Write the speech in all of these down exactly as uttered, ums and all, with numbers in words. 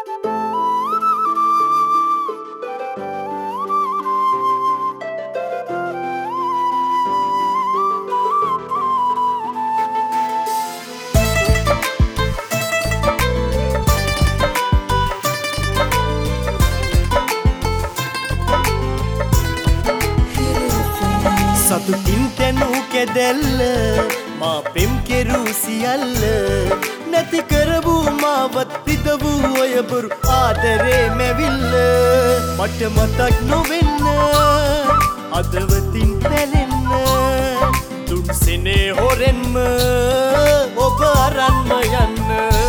සතුටින් තැනු කෙදෙල්ල මා පෙම් කෙරු සියල්ල නැති කරවූ මාවත් පිදවූ ඔය බොරු ආදරේ මැවිල්ල මට මතක් නොවෙන්න අදවතින් පැලෙන්න තුන් සෙනේ හොරෙන්ම ඔබ අරන්ම යන්න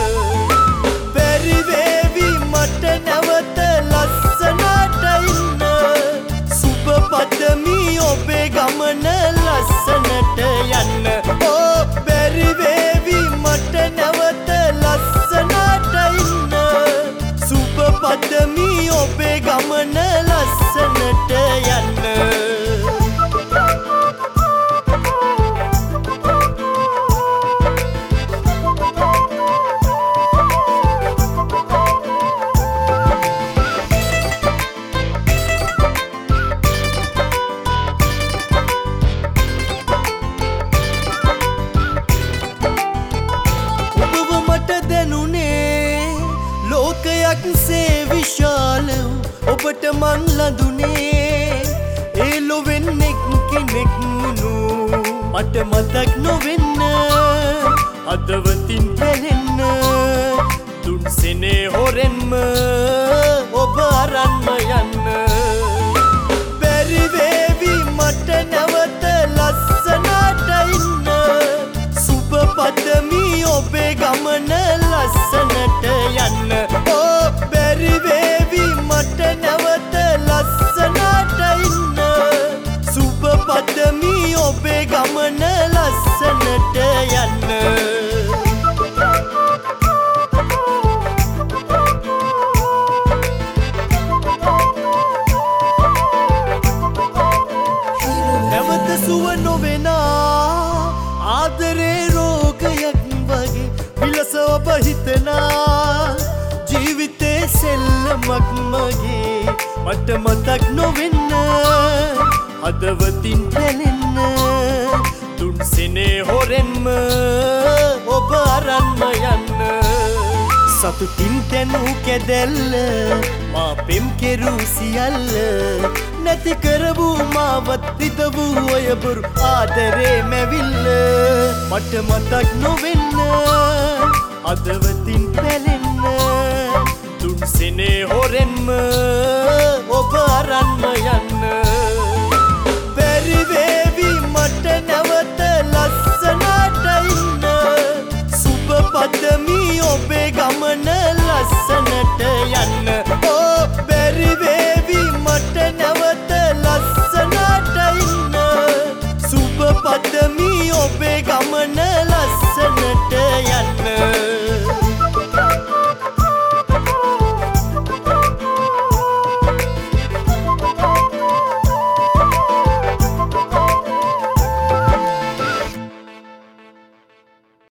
බැරි වේවි මට නැවත ලස්සනට ඉන්න සුබ පදමි ඔබේ ගමන ලස්සනට යන්න ඕ බැරි වේවි මට නැවත ලස්සනට ඉන්න සුබ පදමි ඔබේ ගමන ලස්සනට යන්න ලෝකයක් සේ විශාල ඔබට මන් ලඳුනේ ඒ ලොවෙන් එක් කෙනෙක් වුණු මට මතක් නොවෙන්න හදවතින් පැලෙන්න තුන් සෙනේ හොරෙන්ම ඔබ අරන්ම යන්න බැරි වේවි මට නැවත ලස්සනට ඉන්න සුබ පදමි ඔබේ ගමන ලස්සනට යන්න ඕ බැරි වේවි මට නැවත ලස්සනට ඉන්න සුබ පදමි ඔබේ ගමන ලස්සනට යන්න නැවත සුව නොවෙනා ආදරේ රෝගයක් වගේ විලස ඔබ හිතනා ජීවිතේ සෙල්ලමක් මගේ මට මතක් නොවෙන්න හදවතින් පැලෙන්න තුන් සෙනේ හොරෙන්ම ඔබ අරන්ම යන්න සතුටින් තැනු කැදැල්ල මා පෙම් කෙරු සියල්ල නැති කරවූ මාවත් පිදවූ ඔය බොරු ආදරේ මැවිල්ල මට මතක් නොවෙන්න හදවතින් පැලෙන්න තුන් සෙනේ හොරෙන්ම ඔබ අරන්ම යන්න බැරි වේවි මට නැවත ලස්සනට ඉන්න සුබ පදමි ඔබේ ගමන ලස්සනට යන්න ඕ බැරි වේවි මට නැවත ලස්සනට ඉන්න සුබ පදමි ඔබේ ගමන